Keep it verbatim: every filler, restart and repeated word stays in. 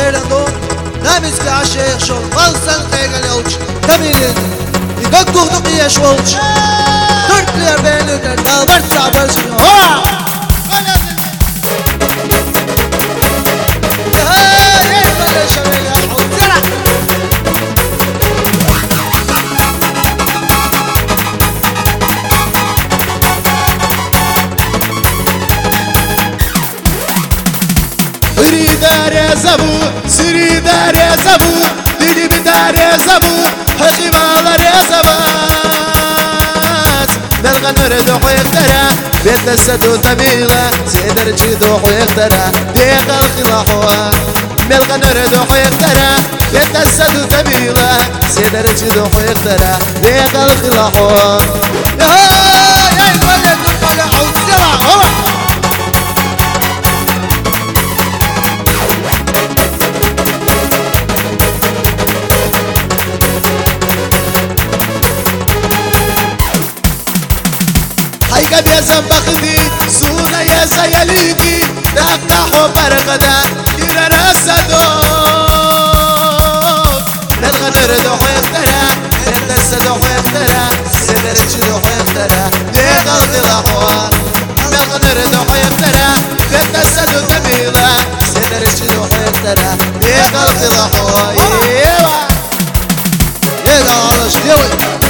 خيرندو نامس كعشيخ شو غلسن قيقل يوش تميلين يقدو دقيا شوش ترك لي بينك دابرت عبرت هوا داري زبو سري داري زبو ديدي بداري زبو حقي مالاري زبات نلغى نرد ويقدرا بيت السدو تميلة سيدر جيدو ويقدرا ديق الخلاحوها نلغى نرد ويقدرا بيت السدو تميلة سيدر جيدو ويقدرا ديق الخلاحوها يا يا الولد الطلع والزرع هو هيك يا زنبخدي سونا يا سياليدي تفتحوا برغدا كيرا الصدوق نلغى نرد ويقدرا نلغى السدو ويقدرا سيدر جدو ويقدرا ديق الخلاحوها نلغى نرد ويقدرا نلغى السدو تميلة سيدر جدو ويقدرا ديق الخلاحوها يلا على شديوي